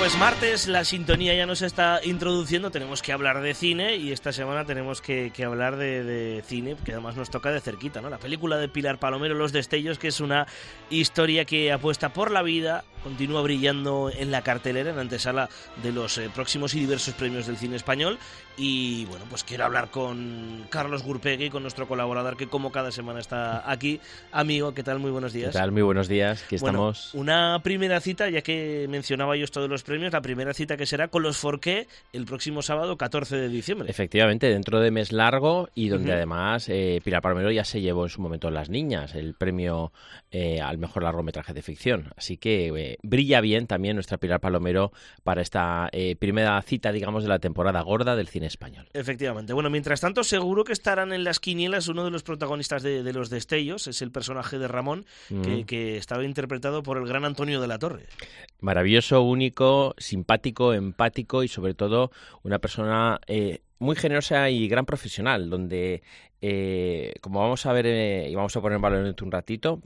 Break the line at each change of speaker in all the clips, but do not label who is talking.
es martes, la sintonía ya nos está introduciendo, tenemos que hablar de cine y esta semana tenemos que hablar de cine, que además nos toca de cerquita, ¿no? La película de Pilar Palomero, Los Destellos, que es una historia que apuesta por la vida, continúa brillando en la cartelera, en antesala de los próximos y diversos premios del cine español. Y bueno, pues quiero hablar con Carlos Gurpegui, con nuestro colaborador que como cada semana está aquí. Amigo, ¿qué tal? Muy buenos días.
¿Qué tal? Muy buenos días, aquí estamos.
Bueno, una primera cita, ya que mencionaba yo esto de los premios, la primera cita que será con los Forqué el próximo sábado 14 de diciembre.
Efectivamente, dentro de mes largo y donde además Pilar Palomero ya se llevó en su momento Las Niñas, el premio al mejor largometraje de ficción. Así que brilla bien también nuestra Pilar Palomero para esta primera cita, digamos, de la temporada gorda del cine español.
Efectivamente. Bueno, mientras tanto, seguro que estarán en las quinielas uno de los protagonistas de Los Destellos, es el personaje de Ramón, que estaba interpretado por el gran Antonio de la Torre.
Maravilloso, único, simpático, empático y sobre todo una persona muy generosa y gran profesional, donde, como vamos a ver y vamos a poner en valor dentro de un ratito,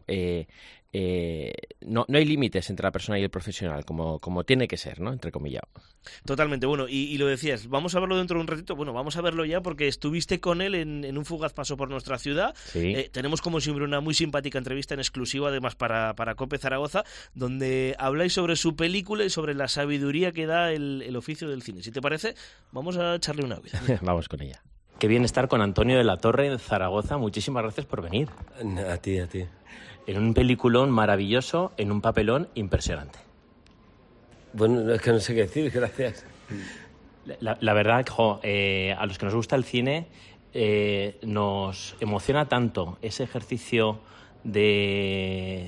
no hay límites entre la persona y el profesional, como tiene que ser, ¿no? Entrecomillado.
Totalmente. Bueno, y lo decías, vamos a verlo dentro de un ratito. Bueno, vamos a verlo ya porque estuviste con él en un fugaz paso por nuestra ciudad.
Sí.
Tenemos como siempre una muy simpática entrevista en exclusiva, además para COPE Zaragoza, donde habláis sobre su película y sobre la sabiduría que da el oficio del cine. Si te parece, vamos a echarle una oída.
Vamos con ella.
Qué bien estar con Antonio de la Torre en Zaragoza. Muchísimas gracias por venir.
A ti.
En un peliculón maravilloso, en un papelón impresionante.
Bueno, es que no sé qué decir, gracias.
La verdad, a los que nos gusta el cine, nos emociona tanto ese ejercicio de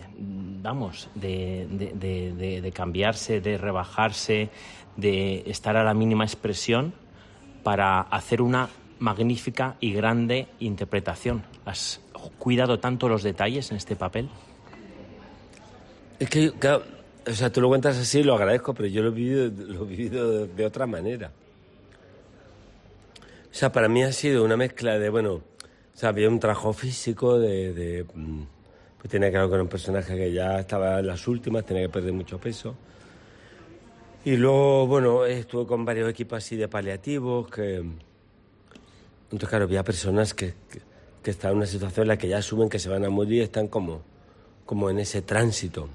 cambiarse, de rebajarse, de estar a la mínima expresión para hacer una magnífica y grande interpretación. ¿Has cuidado tanto los detalles en este papel?
Es que, claro, o sea, tú lo cuentas así, lo agradezco, pero yo lo he vivido de otra manera. O sea, para mí ha sido una mezcla de, bueno, o sea, había un trabajo físico pues tenía que ver con un personaje que ya estaba en las últimas, tenía que perder mucho peso. Y luego, bueno, estuve con varios equipos así de paliativos, entonces, claro, había personas que están en una situación en la que ya asumen que se van a morir y están como en ese tránsito.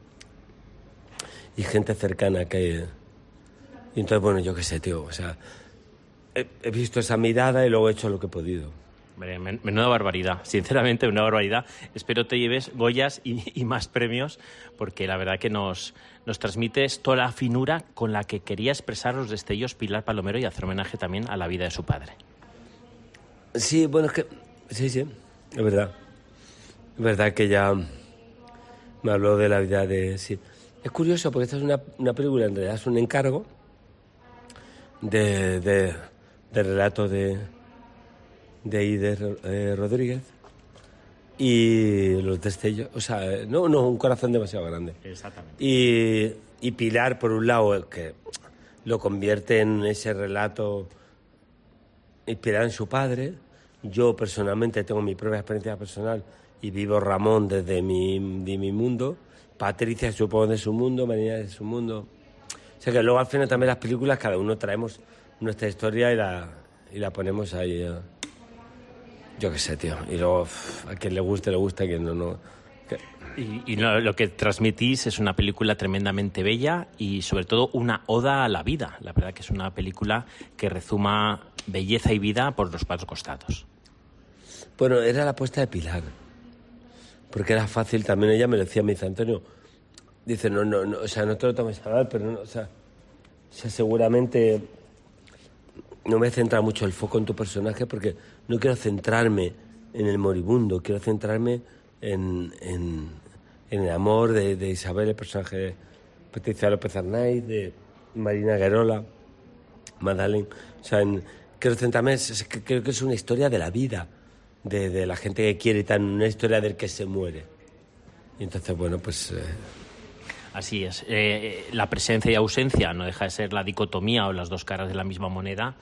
Y gente cercana que... Y entonces, bueno, yo qué sé, tío, o sea, he visto esa mirada y luego he hecho lo que he podido.
Menuda barbaridad, sinceramente, una barbaridad. Espero te lleves Goyas y más premios, porque la verdad que nos transmites toda la finura con la que quería expresar Los Destellos Pilar Palomero y hacer homenaje también a la vida de su padre.
Sí, bueno, es que... Sí, es verdad. Es verdad que ya me habló de la vida de... Sí. Es curioso porque esta es una película, en realidad es un encargo de relato de Eider Rodríguez y Los Destellos, o sea, no, un corazón demasiado grande.
Exactamente.
Y Pilar, por un lado, que lo convierte en ese relato inspirado en su padre. Yo personalmente tengo mi propia experiencia personal y vivo Ramón desde mi mundo, Patricia supongo de su mundo, Marina de su mundo. O sea que luego al final también las películas cada uno traemos nuestra historia y la ponemos ahí. Yo qué sé, tío. Y luego a quien le gusta, a quien no.
Y lo que transmitís es una película tremendamente bella y sobre todo una oda a la vida. La verdad que es una película que rezuma belleza y vida por los cuatro costados.
Bueno, era la apuesta de Pilar, porque era fácil también. Ella me lo decía, me dice, Antonio, dice, no, o sea, no te lo tomes a mal, pero no, o sea, seguramente no me centra mucho el foco en tu personaje porque no quiero centrarme en el moribundo, quiero centrarme en el amor de Isabel, el personaje de Patricia López Arnaiz, de Marina Guerola, Madeleine. O sea, quiero centrarme, creo que es una historia de la vida, de la gente que quiere y tal, una historia del que se muere. Y entonces, bueno, pues...
Así es. La presencia y ausencia no deja de ser la dicotomía o las dos caras de la misma moneda,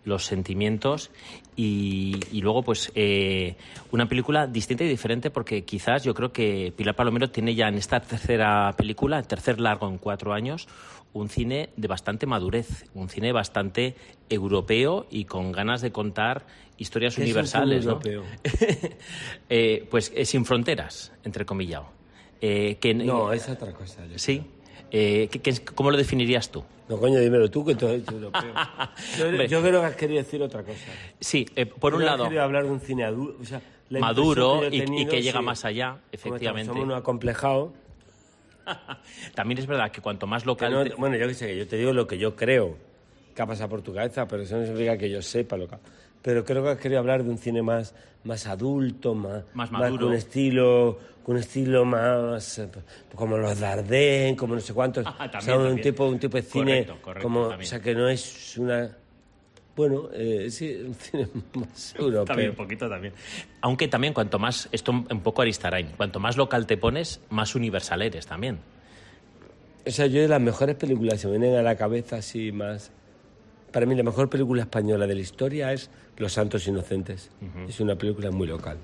los sentimientos y luego pues una película distinta y diferente porque quizás yo creo que Pilar Palomero tiene ya en esta tercera película, el tercer largo en 4 años, un cine de bastante madurez, un cine bastante europeo y con ganas de contar historias universales, ¿no? Pues sin fronteras, entrecomillado.
No, es otra cosa.
Sí. ¿Cómo lo definirías tú?
No, coño, dímelo tú, que tú has dicho europeo. Yo creo que has querido decir otra cosa.
Sí, por un lado...
He querido hablar de un cine adulto, o sea,
maduro y que llega más allá, efectivamente.
Somos unos acomplejados.
También es verdad que cuanto más local...
Bueno, yo qué sé, yo te digo lo que yo creo que ha pasado por tu cabeza, pero eso no significa que yo sepa lo que... Pero creo que has querido hablar de un cine más adulto, más
maduro.
Con un estilo más como los Dardenne, como no sé cuántos.
También,
o sea, un tipo de cine
correcto,
como,
también.
o sea, que no es una... Bueno, sí, un cine más europeo.
También, un poquito también. Aunque también cuanto más, esto un poco Aristarain, cuanto más local te pones, más universal eres también.
O sea, yo de las mejores películas se me vienen a la cabeza así más... Para mí la mejor película española de la historia es Los Santos Inocentes. Uh-huh. Es una película muy local.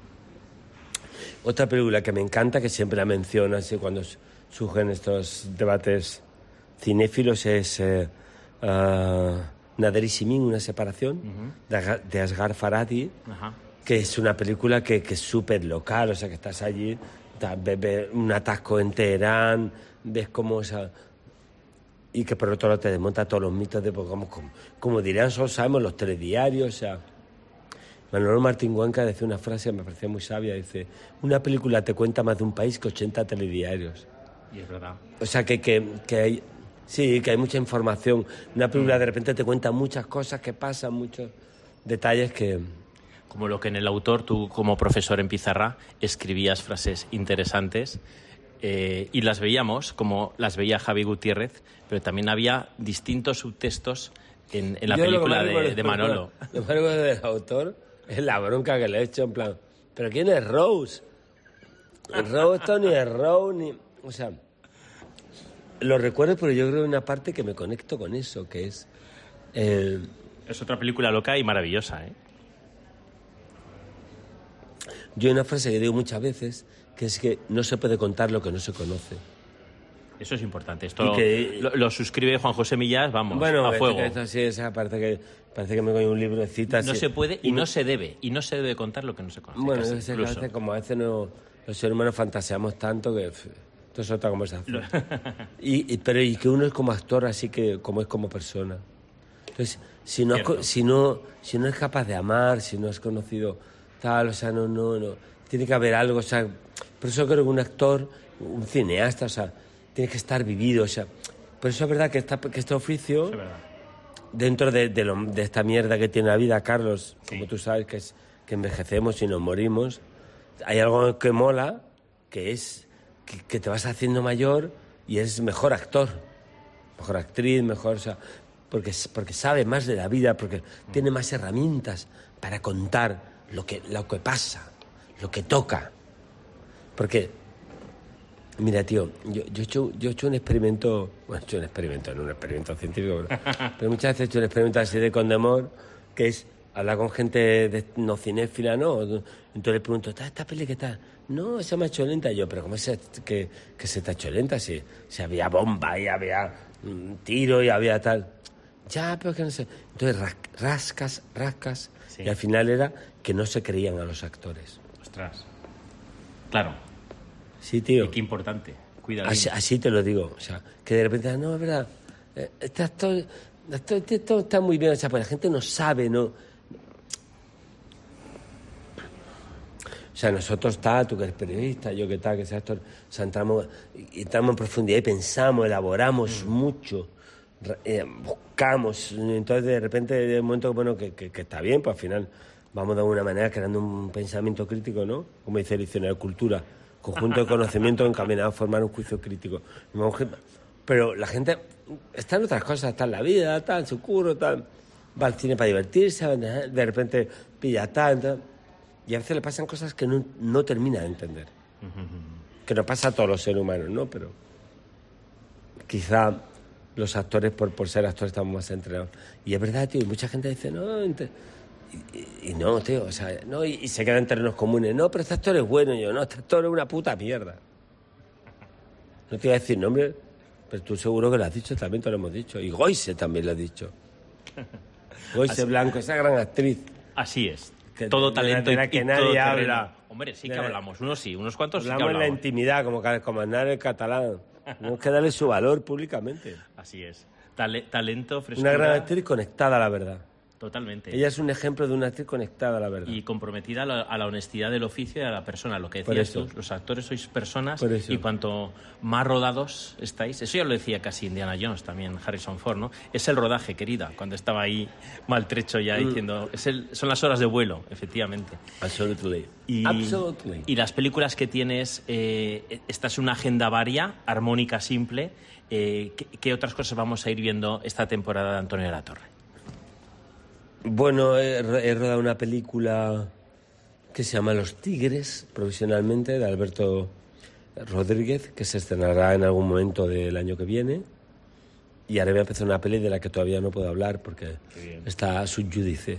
Otra película que me encanta, que siempre la menciono así cuando surgen estos debates cinéfilos, es Nader y Simin, una separación, uh-huh. de Asghar Farhadi, uh-huh. que es una película que es súper local, o sea, que estás allí, ves un atasco en Teherán, ves cómo... O sea, y que por otro lado te desmonta todos los mitos de, como dirían, solo sabemos los telediarios, o sea... Manolo Martín Huanca decía una frase que me parecía muy sabia, dice, una película te cuenta más de un país que 80 telediarios.
Y es verdad.
O sea, que hay... Sí, que hay mucha información. Una película de repente te cuenta muchas cosas que pasan, muchos detalles que...
Como lo que en El Autor, tú como profesor en pizarra escribías frases interesantes y las veíamos, como las veía Javi Gutiérrez, pero también había distintos subtextos en la película de Manolo.
Lo que del Autor es la bronca que le he hecho, en plan, ¿pero quién es Rose? Rose esto ni es Rose, ni... O sea, lo recuerdo, pero yo creo que una parte que me conecto con eso, que es...
Es otra película loca y maravillosa, ¿eh?
Yo hay una frase que digo muchas veces, que es que no se puede contar lo que no se conoce.
Eso es importante. Esto lo suscribe Juan José Millás, vamos,
bueno,
a fuego.
Esto sí, parece que me coge un libro de citas.
No se puede y no se debe. Y no se debe contar lo que no se conoce.
Bueno, a veces no, los seres humanos fantaseamos tanto que esto es otra conversación. Pero que uno es como actor, así que como es como persona. Entonces, si no es capaz de amar, si no es conocido tal, o sea, no. Tiene que haber algo, o sea, por eso creo que un actor, un cineasta, o sea, tiene que estar vivido, o sea, por eso es verdad que este oficio,
es verdad.
Dentro de esta mierda que tiene la vida, Carlos,
sí.
Como tú sabes, que envejecemos y nos morimos, hay algo que mola, que es que te vas haciendo mayor y eres mejor actor, mejor actriz, mejor, o sea, porque sabe más de la vida, porque tiene más herramientas para contar lo que pasa, lo que toca. Porque, mira, tío, yo he hecho un experimento, bueno, no un experimento científico, pero muchas veces he hecho un experimento así de Condemor, que es hablar con gente no cinéfila, ¿no? Entonces le pregunto, ¿esta peli qué tal? No, se me ha hecho lenta. Yo, pero ¿cómo es que se te ha hecho lenta? Si había bomba y había tiro y había tal... Ya, pero que no sé. Entonces rascas, sí. Y al final era que no se creían a los actores.
Ostras. Claro.
Sí, tío.
Y qué importante. Cuidado.
Así te lo digo. O sea, que de repente, no, es verdad, este actor está muy bien. O sea, pues la gente no sabe, ¿no? O sea, nosotros tú que eres periodista, yo que tal, que soy actor, o sea, entramos en profundidad y pensamos, elaboramos mucho. Buscamos, entonces de repente de un momento bueno que está bien, pues al final vamos de alguna manera creando un pensamiento crítico, ¿no? Como dice el diccionario de cultura, conjunto de conocimientos encaminado a formar un juicio crítico. Pero la gente está en otras cosas, está en la vida, está en su curro, va al cine para divertirse, de repente pilla tal, y a veces le pasan cosas que no termina de entender, que nos pasa a todos los seres humanos, ¿no? Pero quizá los actores, por ser actores, estamos más entrenados. Y es verdad, tío, y mucha gente dice, no, y no, tío, o sea, no, y se queda en terrenos comunes. No, pero este actor es bueno. Y yo, no, este actor es una puta mierda. No te iba a decir nombre, pero tú seguro que lo has dicho, también te lo hemos dicho. Y Goise también lo has dicho. Goise Blanco, esa gran actriz.
Así es.
Que
todo talento
de que nadie habla.
Hombre, sí que hablamos. Unos sí, unos cuantos
hablamos
sí que
en la
hablamos.
intimidad, como andar en catalán. Tenemos que darle su valor públicamente.
Así es. Talento, frescura.
Una gran actriz conectada a la verdad.
Totalmente.
Ella es un ejemplo de una actriz conectada a la verdad.
Y comprometida a la honestidad del oficio y a la persona. Lo que
Por
decías
eso.
tú, los actores sois personas
Por eso.
y cuanto más rodados estáis, eso ya lo decía casi Indiana Jones también, Harrison Ford, ¿no? Es el rodaje, querida, cuando estaba ahí maltrecho ya diciendo, son las horas de vuelo, efectivamente.
Absolutely. Absolutely.
Y las películas que tienes, esta es una agenda varia, armónica, simple. ¿Qué otras cosas vamos a ir viendo esta temporada de Antonio de la Torre?
Bueno, he rodado una película que se llama Los Tigres, provisionalmente, de Alberto Rodríguez, que se estrenará en algún momento del año que viene. Y ahora voy a empezar una peli de la que todavía no puedo hablar porque está sub judice.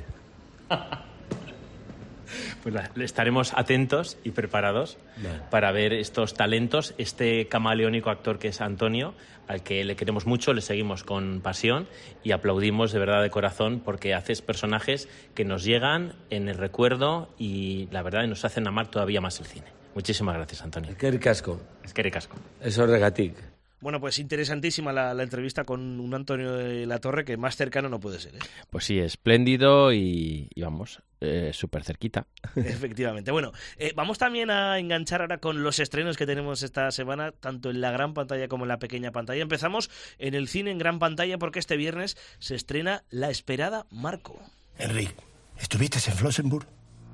Pues estaremos atentos y preparados para ver estos talentos, este camaleónico actor que es Antonio, al que le queremos mucho, le seguimos con pasión y aplaudimos de verdad de corazón porque haces personajes que nos llegan en el recuerdo y la verdad nos hacen amar todavía más el cine. Muchísimas gracias, Antonio.
Qué ricasco.
Es que ricasco.
Eso es regatic.
Bueno, pues interesantísima la entrevista con un Antonio de la Torre que más cercano no puede ser, ¿eh?
Pues sí, espléndido y vamos, súper cerquita.
Efectivamente. Bueno, vamos también a enganchar ahora con los estrenos que tenemos esta semana, tanto en la gran pantalla como en la pequeña pantalla. Empezamos en el cine en gran pantalla porque este viernes se estrena la esperada Marco.
Enrique, ¿estuviste en Flossenburg?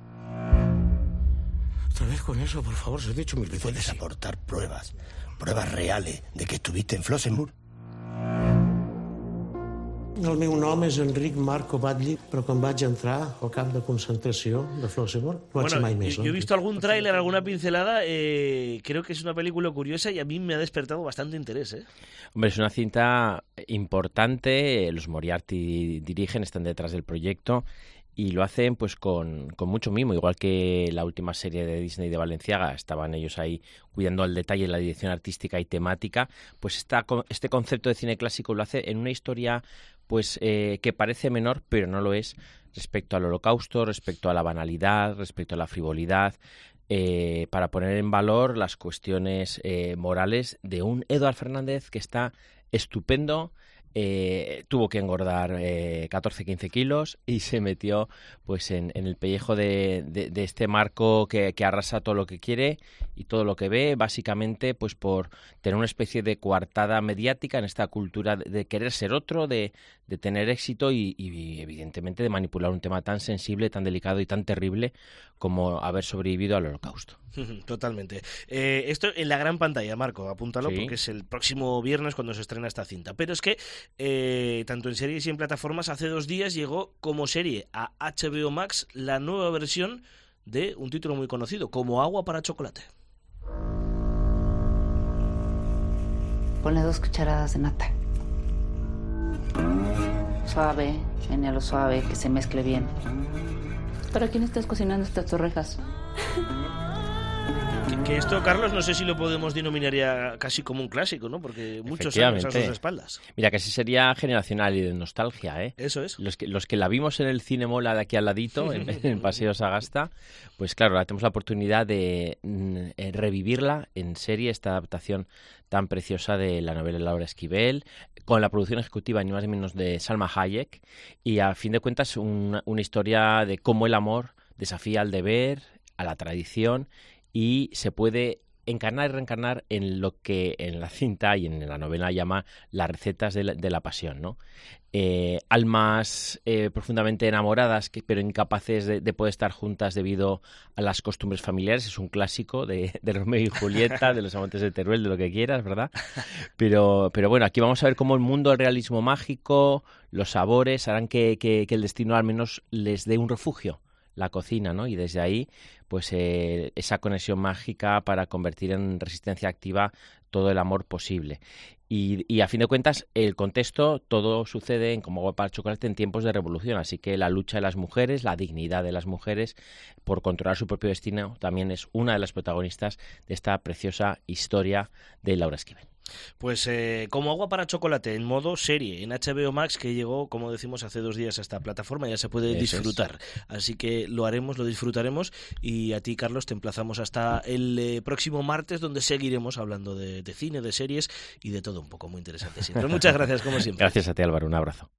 Otra vez con eso, por favor, se lo he dicho mil veces.
¿Puedes aportar pruebas reales de que estuviste en Flossenburg?
El meu nom és Enric Marco Batlle, però quan vaig entrar al camp de concentració de Flossenburg no vaig ser mai més.
Yo he visto algún tráiler, alguna pincelada, creo que es una película curiosa y a mí me ha despertado bastante interés, ¿eh?
Hombre, es una cinta importante, los Moriarty dirigen, están detrás del proyecto y lo hacen pues con mucho mimo, igual que la última serie de Disney de Balenciaga, estaban ellos ahí cuidando al detalle la dirección artística y temática, pues este concepto de cine clásico lo hace en una historia pues que parece menor, pero no lo es, respecto al Holocausto, respecto a la banalidad, respecto a la frivolidad, para poner en valor las cuestiones morales de un Eduard Fernández que está estupendo. Tuvo que engordar 14-15 kilos y se metió pues en el pellejo de este Marco que arrasa todo lo que quiere y todo lo que ve, básicamente pues por tener una especie de coartada mediática en esta cultura de querer ser otro, de tener éxito y evidentemente de manipular un tema tan sensible, tan delicado y tan terrible como haber sobrevivido al Holocausto.
Totalmente. Esto en la gran pantalla, Marco, apúntalo,
Sí.
porque es el próximo viernes cuando se estrena esta cinta. Pero es que tanto en series y en plataformas, hace 2 días llegó como serie a HBO Max la nueva versión de un título muy conocido, Como agua para chocolate.
Ponle 2 cucharadas de nata. Suave, menéalo suave, que se mezcle bien. ¿Para quién estás cocinando estas torrejas?
Que esto, Carlos, no sé si lo podemos denominar ya casi como un clásico, ¿no? Porque muchos años a sus espaldas.
Mira, que sí sería generacional y de nostalgia, ¿eh?
Eso es.
Los que la vimos en el Cine Mola de aquí al ladito, en Paseo Sagasta, pues claro, ahora tenemos la oportunidad de revivirla en serie, esta adaptación tan preciosa de la novela de Laura Esquivel, con la producción ejecutiva ni más ni menos de Salma Hayek, y a fin de cuentas una historia de cómo el amor desafía al deber, a la tradición, y se puede encarnar y reencarnar en lo que en la cinta y en la novela llama las recetas de la pasión, ¿no? Almas profundamente enamoradas, pero incapaces de poder estar juntas debido a las costumbres familiares. Es un clásico de Romeo y Julieta, de los amantes de Teruel, de lo que quieras, ¿verdad? Pero bueno, aquí vamos a ver cómo el mundo del realismo mágico, los sabores, harán que el destino al menos les dé un refugio, la cocina, ¿no? Y desde ahí, pues esa conexión mágica para convertir en resistencia activa todo el amor posible. Y a fin de cuentas, el contexto, todo sucede en Como agua para el chocolate en tiempos de revolución, así que la lucha de las mujeres, la dignidad de las mujeres por controlar su propio destino también es una de las protagonistas de esta preciosa historia de Laura Esquivel.
Pues Como agua para chocolate en modo serie en HBO Max, que llegó, como decimos, hace 2 días a esta plataforma, ya se puede disfrutar. Así que lo haremos, lo disfrutaremos, y a ti, Carlos, te emplazamos hasta el próximo martes, donde seguiremos hablando de cine, de series y de todo un poco muy interesante siempre. Muchas gracias, como siempre.
Gracias a ti, Álvaro, un abrazo.